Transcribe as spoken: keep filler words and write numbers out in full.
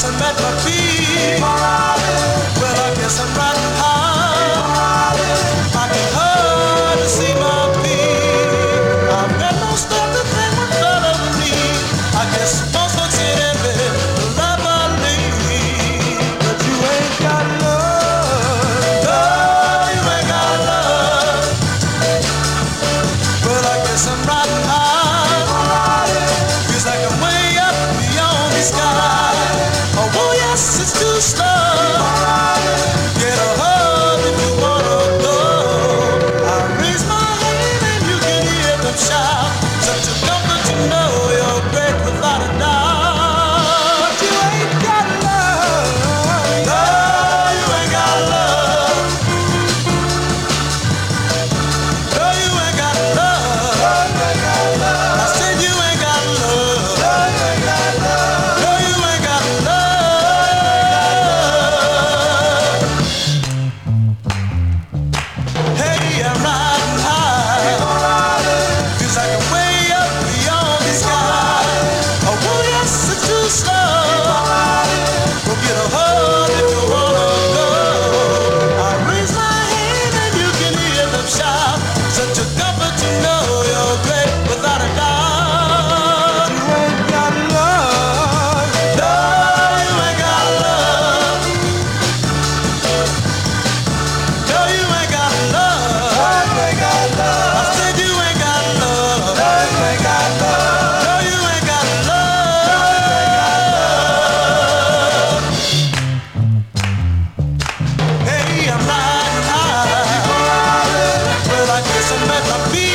I'm at my feet. Well, I guess I'm riding high. I can hardly see my feet. I've got most of the thing one thought of me. I guess most folks in heaven will love I lead. But you ain't got love. No, you ain't got love. Well, I guess I'm riding high. Feels like I'm way up beyond the sky. Oh yes, it's too slow. Get a hug if you wanna go. I raise my hand and you can hear them shout. Such a comfort to know you're great without a doubt. But you ain't got love. No, you ain't got love. No, you ain't got love. I said you ain't got love. No, you ain't got love. No, you ain't got love. Hey, I'm riding high. Feels like I'm way up beyond the sky. Oh, yes, it's too slow. Go get a hug if you wanna go. I raise my hand and you can hear them shout. Such a comfort to know you're great without a doubt. You ain't got love. No, you ain't got love. No, you ain't got love. No, you ain't got love. I said you ain't got love. No, you ain't got love. No, you ain't got love. Hey, I'm riding high. Well, I guess I'm at my feet.